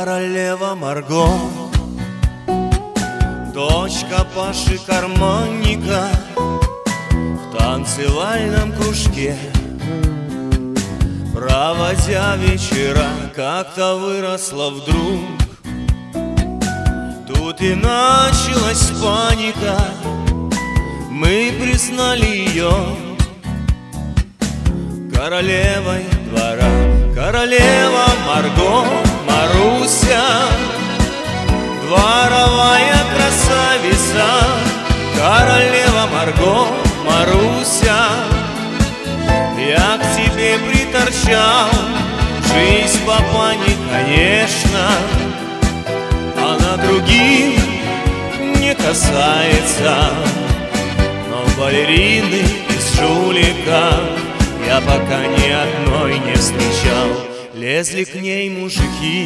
Королева Марго, дочка Паши карманника, в танцевальном кружке, проводя вечера, как-то выросла вдруг. Тут и началась паника, мы признали ее королевой двора. Королева Марго, Маруся, дворовая красавица. Королева Марго, Маруся, я к тебе приторчал. Жизнь папани, конечно, она других не касается. Но балерины из жулика я пока ни одной не встречал. Лезли к ней мужики,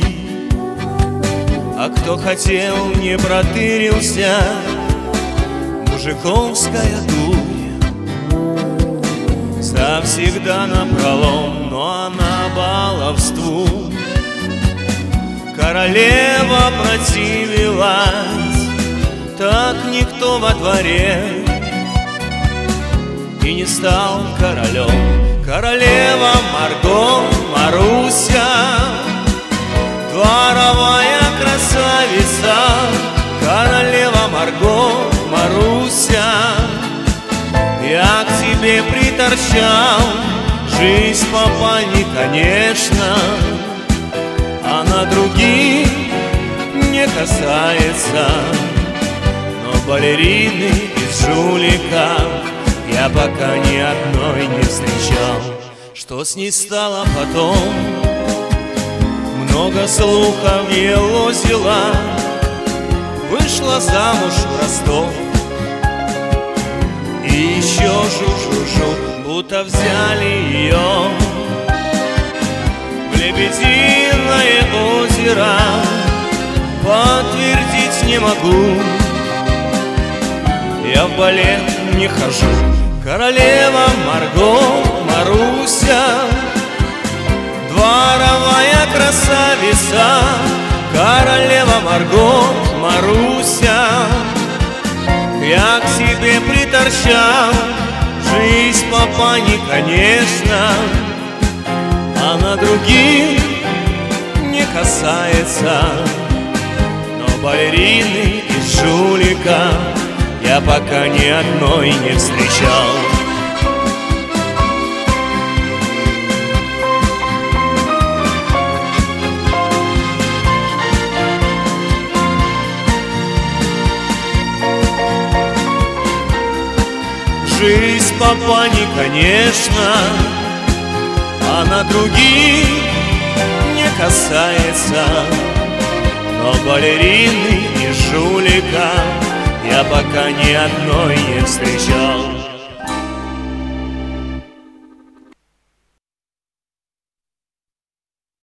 а кто хотел, не протырился. Мужиковская дурь завсегда напролом, но она баловству. Королева противилась, так никто во дворе и не стал королем. Королева Марго, Маруся, дворовая красавица. Королева Марго, Маруся, я к тебе приторчал. Жизнь папани, конечно, она других не касается. Но балерины из жулика я пока ни одной не встречал. Что с ней стало потом? Много слухов елозила. Вышла замуж в Ростов. И еще жу-жу-жу, будто взяли ее в Лебединое озеро. Подтвердить не могу, я в балет не хожу. Королева Марго, Маруся, дворовая красавица. Королева Марго, Маруся, я к себе приторчал. Жизнь папани, конечно, она других не касается. Но балерины из жулика я пока ни одной не встречал. Жизнь папани, конечно, она других не касается. Но балерины и жулика я пока ни одной не встречал.